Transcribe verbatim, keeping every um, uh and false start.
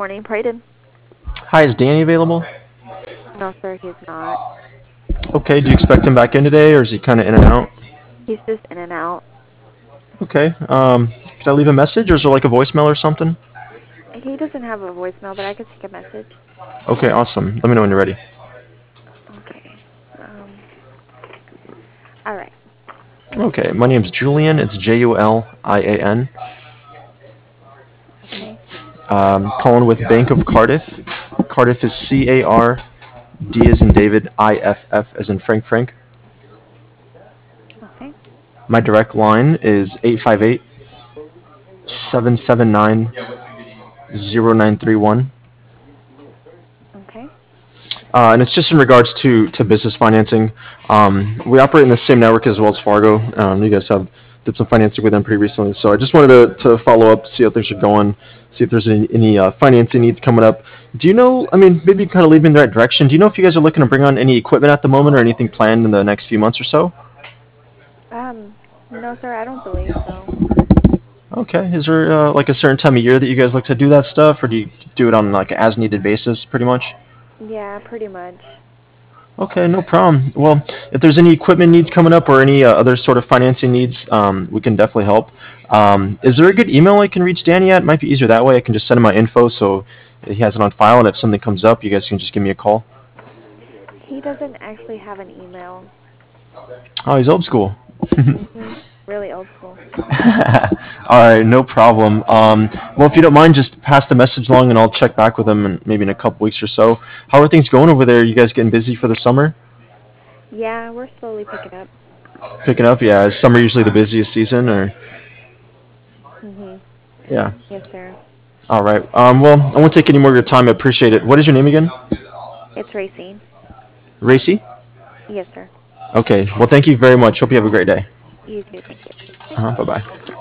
morning, Braden. Hi, is Danny available? No, sir, he's not. Okay, do you expect him back in today, or is he kind of in and out? He's just in and out. Okay, um, could I leave a message, or is there like a voicemail or something? He doesn't have a voicemail, but I could take a message. Okay, awesome. Let me know when you're ready. Okay. Um. All right. Okay, my name's Julian. It's J U L I A N. Okay. Um, calling with Bank of Cardiff. Cardiff is C A R D as in David, I F F as in Frank Frank. Okay. My direct line is eight five eight, seven seven nine, zero nine three one. Okay. Uh, and it's just in regards to, to business financing. Um, we operate in the same network as Wells Fargo. Um, you guys have did some financing with them pretty recently, so I just wanted to, to follow up, see how things are going, see if there's any, any uh, financing needs coming up. Do you know? I mean, maybe kind of lead me in the right direction. Do you know if you guys are looking to bring on any equipment at the moment, or anything planned in the next few months or so? Um. No, sir, I don't believe so. Okay. Is there uh, like a certain time of year that you guys like to do that stuff, or do you do it on like an as needed basis, pretty much? Yeah, pretty much. Okay, no problem. Well, if there's any equipment needs coming up or any uh, other sort of financing needs, um, we can definitely help. Um, is there a good email I can reach Danny at? It might be easier that way. I can just send him my info so he has it on file, and if something comes up, you guys can just give me a call. He doesn't actually have an email. Oh, he's old school. Mhm. Really old school. All right, no problem. Um, well, if you don't mind, just pass the message along, and I'll check back with him in maybe in a couple weeks or so. How are things going over there? You guys getting busy for the summer? Yeah, we're slowly picking up. Picking up? Yeah, is summer usually the busiest season, or Mhm. yeah? Yes, sir. All right. Um, well, I won't take any more of your time. I appreciate it. What is your name again? It's Racine. Racy? Yes, sir. Okay. Well, thank you very much. Hope you have a great day. You too. Thank you. Bye. Uh-huh. Bye-bye.